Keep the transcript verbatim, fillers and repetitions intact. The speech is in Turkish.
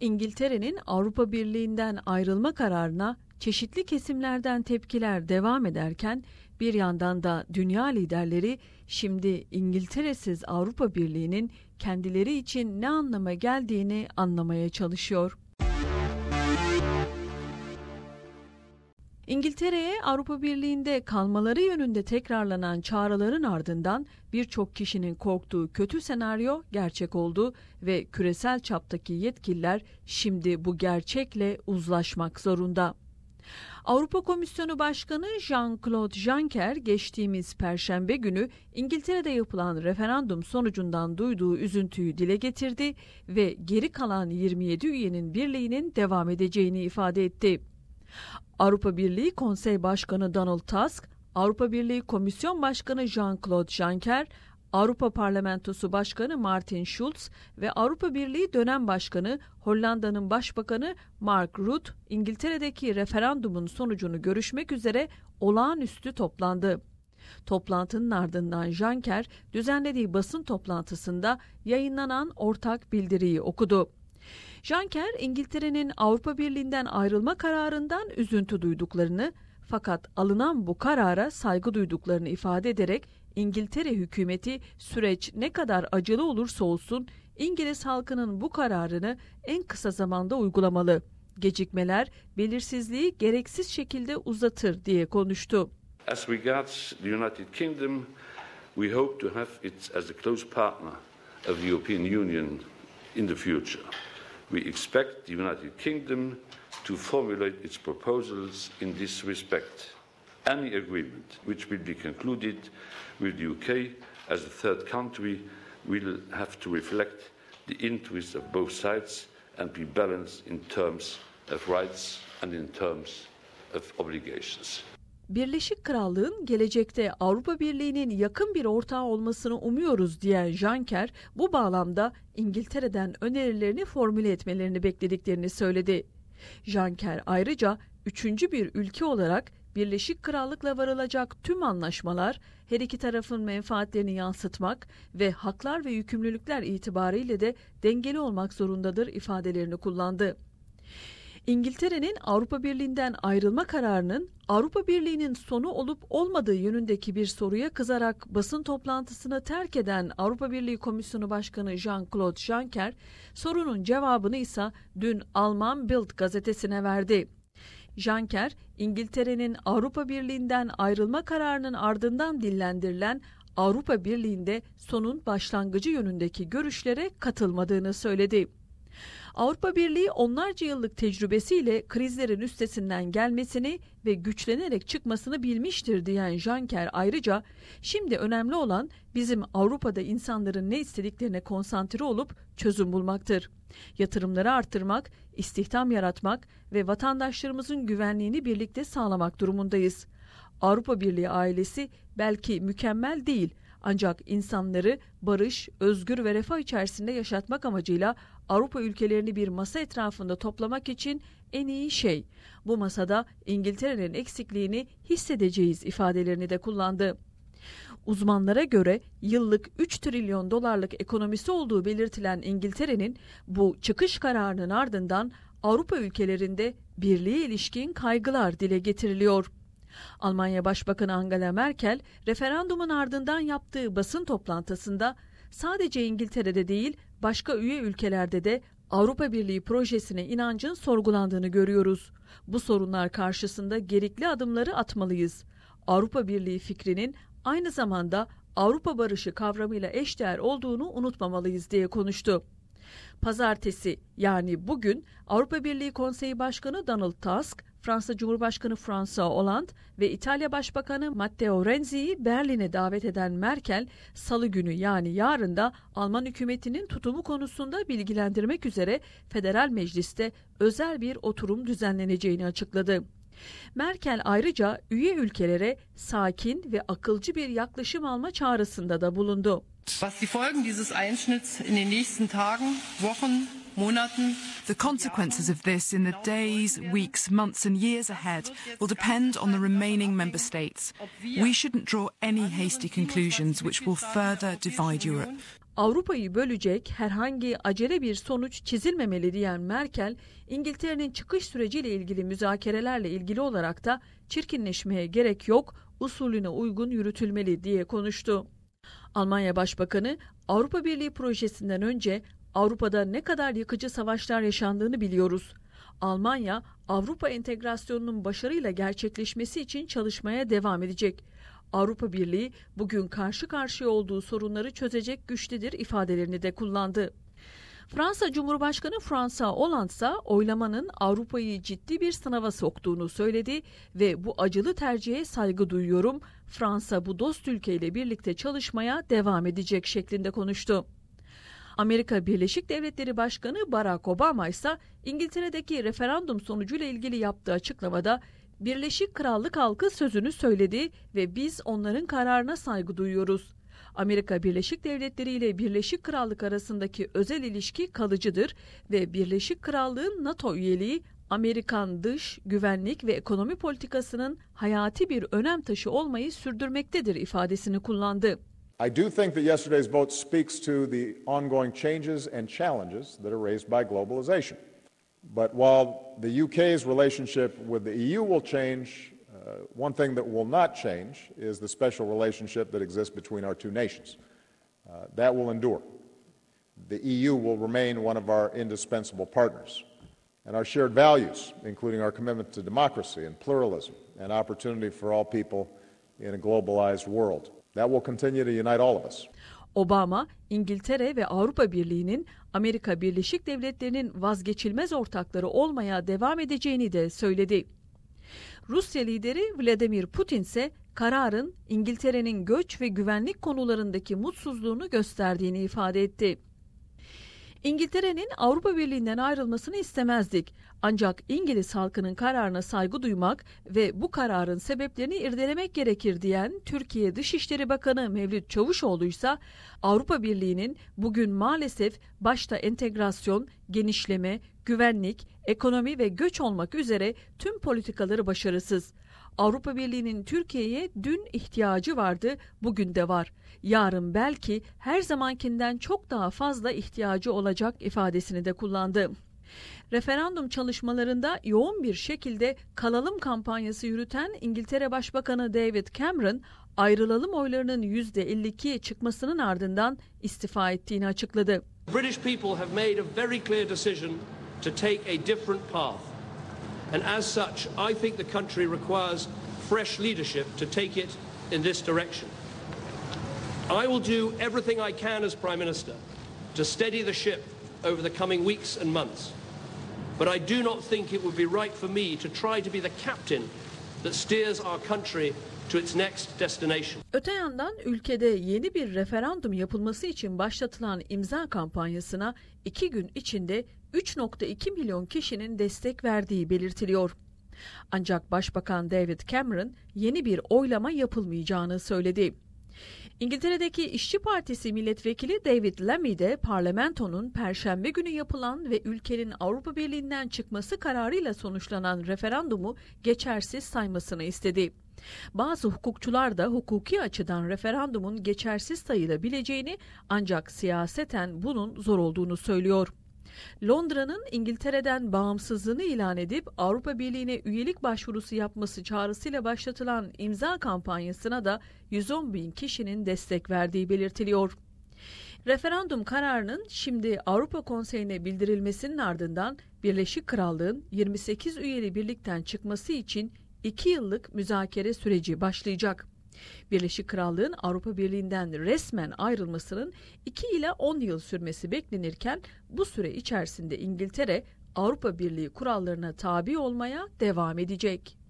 İngiltere'nin Avrupa Birliği'nden ayrılma kararına çeşitli kesimlerden tepkiler devam ederken bir yandan da dünya liderleri şimdi İngiltere'siz Avrupa Birliği'nin kendileri için ne anlama geldiğini anlamaya çalışıyor. İngiltere'ye Avrupa Birliği'nde kalmaları yönünde tekrarlanan çağrıların ardından birçok kişinin korktuğu kötü senaryo gerçek oldu ve küresel çaptaki yetkililer şimdi bu gerçekle uzlaşmak zorunda. Avrupa Komisyonu Başkanı Jean-Claude Juncker geçtiğimiz Perşembe günü İngiltere'de yapılan referandum sonucundan duyduğu üzüntüyü dile getirdi ve geri kalan yirmi yedi üyenin birliğinin devam edeceğini ifade etti. Avrupa Birliği Konsey Başkanı Donald Tusk, Avrupa Birliği Komisyon Başkanı Jean-Claude Juncker, Avrupa Parlamentosu Başkanı Martin Schulz ve Avrupa Birliği Dönem Başkanı Hollanda'nın Başbakanı Mark Rutte, İngiltere'deki referandumun sonucunu görüşmek üzere olağanüstü toplandı. Toplantının ardından Juncker, düzenlediği basın toplantısında yayınlanan ortak bildiriyi okudu. Juncker, İngiltere'nin Avrupa Birliği'nden ayrılma kararından üzüntü duyduklarını, fakat alınan bu karara saygı duyduklarını ifade ederek İngiltere hükümeti süreç ne kadar acılı olursa olsun İngiliz halkının bu kararını en kısa zamanda uygulamalı. Gecikmeler belirsizliği gereksiz şekilde uzatır diye konuştu. As regards the United Kingdom, we hope to have it as a close partner of the European Union in the future. We expect the United Kingdom to formulate its proposals in this respect. Any agreement which will be concluded with the U K as a third country will have to reflect the interests of both sides and be balanced in terms of rights and in terms of obligations. Birleşik Krallığın gelecekte Avrupa Birliği'nin yakın bir ortağı olmasını umuyoruz diyen Juncker, bu bağlamda İngiltere'den önerilerini formüle etmelerini beklediklerini söyledi. Juncker ayrıca üçüncü bir ülke olarak Birleşik Krallık'la varılacak tüm anlaşmalar her iki tarafın menfaatlerini yansıtmak ve haklar ve yükümlülükler itibariyle de dengeli olmak zorundadır ifadelerini kullandı. İngiltere'nin Avrupa Birliği'nden ayrılma kararının Avrupa Birliği'nin sonu olup olmadığı yönündeki bir soruya kızarak basın toplantısını terk eden Avrupa Birliği Komisyonu Başkanı Jean-Claude Juncker, sorunun cevabını ise dün Alman Bild gazetesine verdi. Juncker, İngiltere'nin Avrupa Birliği'nden ayrılma kararının ardından dillendirilen Avrupa Birliği'nde sonun başlangıcı yönündeki görüşlere katılmadığını söyledi. Avrupa Birliği onlarca yıllık tecrübesiyle krizlerin üstesinden gelmesini ve güçlenerek çıkmasını bilmiştir diyen Juncker ayrıca, şimdi önemli olan bizim Avrupa'da insanların ne istediklerine konsantre olup çözüm bulmaktır. Yatırımları artırmak, istihdam yaratmak ve vatandaşlarımızın güvenliğini birlikte sağlamak durumundayız. Avrupa Birliği ailesi belki mükemmel değil, ancak insanları barış, özgür ve refah içerisinde yaşatmak amacıyla Avrupa ülkelerini bir masa etrafında toplamak için en iyi şey. Bu masada İngiltere'nin eksikliğini hissedeceğiz ifadelerini de kullandı. Uzmanlara göre yıllık üç trilyon dolarlık ekonomisi olduğu belirtilen İngiltere'nin bu çıkış kararının ardından Avrupa ülkelerinde birliğe ilişkin kaygılar dile getiriliyor. Almanya Başbakanı Angela Merkel, referandumun ardından yaptığı basın toplantısında sadece İngiltere'de değil, başka üye ülkelerde de Avrupa Birliği projesine inancın sorgulandığını görüyoruz. Bu sorunlar karşısında gerekli adımları atmalıyız. Avrupa Birliği fikrinin aynı zamanda Avrupa barışı kavramıyla eşdeğer olduğunu unutmamalıyız diye konuştu. Pazartesi, yani bugün Avrupa Birliği Konseyi Başkanı Donald Tusk, Fransa Cumhurbaşkanı François Hollande ve İtalya Başbakanı Matteo Renzi'yi Berlin'e davet eden Merkel, Salı günü yani yarın da Alman hükümetinin tutumu konusunda bilgilendirmek üzere Federal Meclis'te özel bir oturum düzenleneceğini açıkladı. Merkel ayrıca üye ülkelere sakin ve akılcı bir yaklaşım alma çağrısında da bulundu. Was die Folgen dieses Einschnitts in den nächsten Tagen, Wochen The consequences of this in the days, weeks, months and years ahead will depend on the remaining member states. We shouldn't draw any hasty conclusions which will further divide Europe. Avrupa'yı bölecek herhangi acele bir sonuç çizilmemeli diyen Merkel, İngiltere'nin çıkış süreciyle ilgili müzakerelerle ilgili olarak da çirkinleşmeye gerek yok, usulüne uygun yürütülmeli diye konuştu. Almanya Başbakanı, Avrupa Birliği projesinden önce Avrupa'da ne kadar yıkıcı savaşlar yaşandığını biliyoruz. Almanya, Avrupa entegrasyonunun başarıyla gerçekleşmesi için çalışmaya devam edecek. Avrupa Birliği bugün karşı karşıya olduğu sorunları çözecek güçtedir ifadelerini de kullandı. Fransa Cumhurbaşkanı François Hollande ise oylamanın Avrupa'yı ciddi bir sınava soktuğunu söyledi ve bu acılı tercihe saygı duyuyorum. Fransa bu dost ülkeyle birlikte çalışmaya devam edecek şeklinde konuştu. Amerika Birleşik Devletleri Başkanı Barack Obama ise İngiltere'deki referandum sonucuyla ilgili yaptığı açıklamada Birleşik Krallık halkı sözünü söyledi ve biz onların kararına saygı duyuyoruz. Amerika Birleşik Devletleri ile Birleşik Krallık arasındaki özel ilişki kalıcıdır ve Birleşik Krallık'ın NATO üyeliği Amerikan dış, güvenlik ve ekonomi politikasının hayati bir önem taşı olmayı sürdürmektedir ifadesini kullandı. I do think that yesterday's vote speaks to the ongoing changes and challenges that are raised by globalization. But while the U K's relationship with the E U will change, uh, one thing that will not change is the special relationship that exists between our two nations. Uh, that will endure. The E U will remain one of our indispensable partners. And our shared values, including our commitment to democracy and pluralism and opportunity for all people in a globalized world, that will continue to unite all of us. Obama, İngiltere ve Avrupa Birliği'nin Amerika Birleşik Devletleri'nin vazgeçilmez ortakları olmaya devam edeceğini de söyledi. Rusya lideri Vladimir Putin ise kararın İngiltere'nin göç ve güvenlik konularındaki mutsuzluğunu gösterdiğini ifade etti. İngiltere'nin Avrupa Birliği'nden ayrılmasını istemezdik. Ancak İngiliz halkının kararına saygı duymak ve bu kararın sebeplerini irdelemek gerekir diyen Türkiye Dışişleri Bakanı Mevlüt Çavuşoğlu ise Avrupa Birliği'nin bugün maalesef başta entegrasyon, genişleme, güvenlik, ekonomi ve göç olmak üzere tüm politikaları başarısız. Avrupa Birliği'nin Türkiye'ye dün ihtiyacı vardı, bugün de var. Yarın belki her zamankinden çok daha fazla ihtiyacı olacak ifadesini de kullandı. Referandum çalışmalarında yoğun bir şekilde kalalım kampanyası yürüten İngiltere Başbakanı David Cameron, ayrılalım oylarının yüzde elli ikiye çıkmasının ardından istifa ettiğini açıkladı. British people have made a very clear decision to take a different path. And as such, I think the country requires fresh leadership to take it in this direction. I will do everything I can as Prime Minister to steady the ship over the coming weeks and months. But I do not think it would be right for me to try to be the captain that steers our country to its next destination. Öte yandan ülkede yeni bir referandum yapılması için başlatılan imza kampanyasına iki gün içinde üç nokta iki milyon kişinin destek verdiği belirtiliyor. Ancak Başbakan David Cameron yeni bir oylama yapılmayacağını söyledi. İngiltere'deki İşçi Partisi milletvekili David Lammy de parlamentonun Perşembe günü yapılan ve ülkenin Avrupa Birliği'nden çıkması kararıyla sonuçlanan referandumu geçersiz saymasını istedi. Bazı hukukçular da hukuki açıdan referandumun geçersiz sayılabileceğini ancak siyaseten bunun zor olduğunu söylüyor. Londra'nın İngiltere'den bağımsızlığını ilan edip Avrupa Birliği'ne üyelik başvurusu yapması çağrısıyla başlatılan imza kampanyasına da yüz on bin kişinin destek verdiği belirtiliyor. Referandum kararının şimdi Avrupa Konseyi'ne bildirilmesinin ardından Birleşik Krallık'ın yirmi sekiz üyeli birlikten çıkması için iki yıllık müzakere süreci başlayacak. Birleşik Krallık'ın Avrupa Birliği'nden resmen ayrılmasının iki ila on yıl sürmesi beklenirken bu süre içerisinde İngiltere Avrupa Birliği kurallarına tabi olmaya devam edecek.